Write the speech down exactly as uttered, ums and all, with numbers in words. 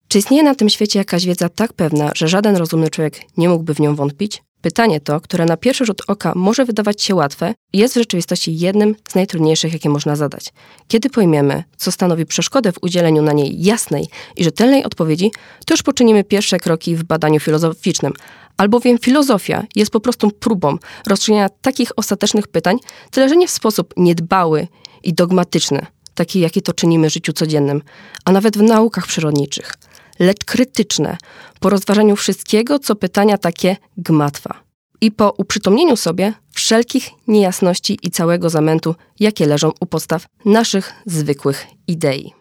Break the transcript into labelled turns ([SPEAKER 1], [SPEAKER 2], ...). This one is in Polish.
[SPEAKER 1] Czy istnieje na tym świecie jakaś wiedza tak pewna, że żaden rozumny człowiek nie mógłby w nią wątpić? Pytanie to, które na pierwszy rzut oka może wydawać się łatwe, jest w rzeczywistości jednym z najtrudniejszych, jakie można zadać. Kiedy pojmiemy, co stanowi przeszkodę w udzieleniu na niej jasnej i rzetelnej odpowiedzi, to już poczynimy pierwsze kroki w badaniu filozoficznym. Albowiem filozofia jest po prostu próbą rozstrzygnięcia takich ostatecznych pytań, tyle że nie w sposób niedbały i dogmatyczny, taki jaki to czynimy w życiu codziennym, a nawet w naukach przyrodniczych, lecz krytyczne, po rozważaniu wszystkiego, co pytania takie gmatwa i po uprzytomnieniu sobie wszelkich niejasności i całego zamętu, jakie leżą u podstaw naszych zwykłych idei.